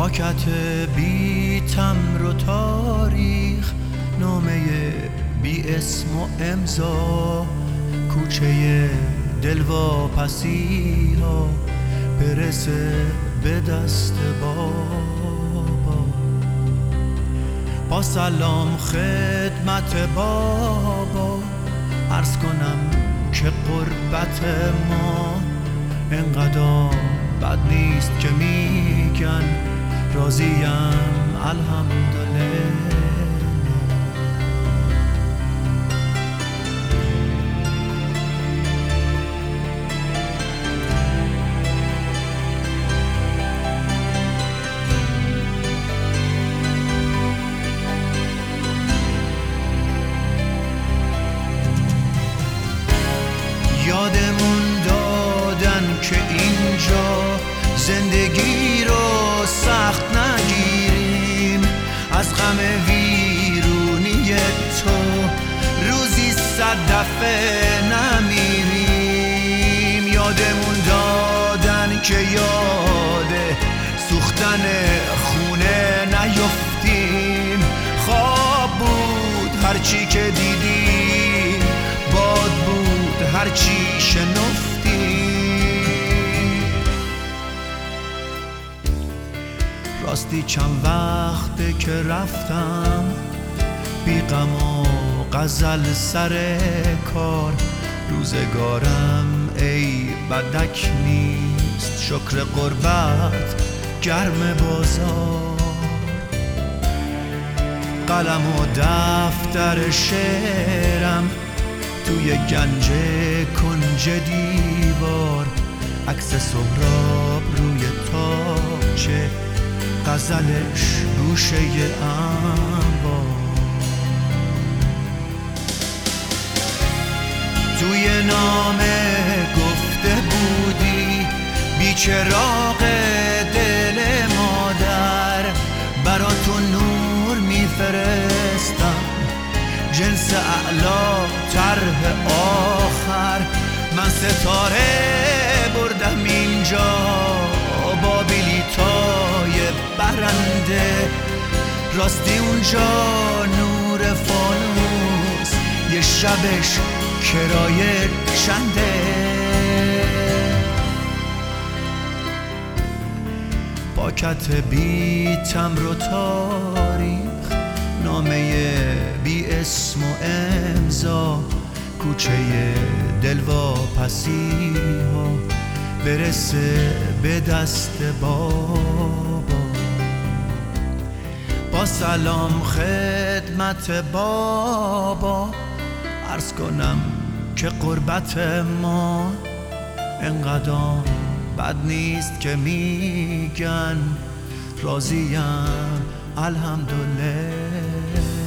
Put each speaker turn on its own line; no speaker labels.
پاکت بی تمر و تاریخ، نامه بی اسم و امضا، کوچه دلواپسی ها برسه به دست بابا. با سلام خدمت بابا عرض کنم که قربت ما انقدر بد نیست که میگن راضیم الحمدلله. یادمون دادن که اینجا زندگی رو سخت نگیریم، از غم ویرونی تو روزی 100 دفعه نمیریم. یادمون دادن که یاد سوختن خونه نیفتیم، خواب بود هرچی که دیدیم، باد بود هرچی شنفتیم. راستی چند وقته که رفتم بی غم و غزل سر کار، روزگارم ای بدک نیست، شکر قربت گرم بازار. قلم و دفتر شعرم توی گنج کنج دیوار، عکس سهراب روی تاقچه، غزلش گوشه انبار. توی نامه گفته بودی بی چراغ دل مادر، براتون نور میفرستم جنس اعلا طرح آخر. من ستاره بردم اینجا با بلیطای برنده، راستی اونجا نور فانوس یه شبش کرایه چنده. پاکت بی تمر و تاریخ، نامه بی اسم و امضا، کوچه دلواپسی ها برسه به دست بابا. با سلام خدمت بابا عرض کنم که قربت ما انقدر بد نیست که میگن راضیم الحمدلله.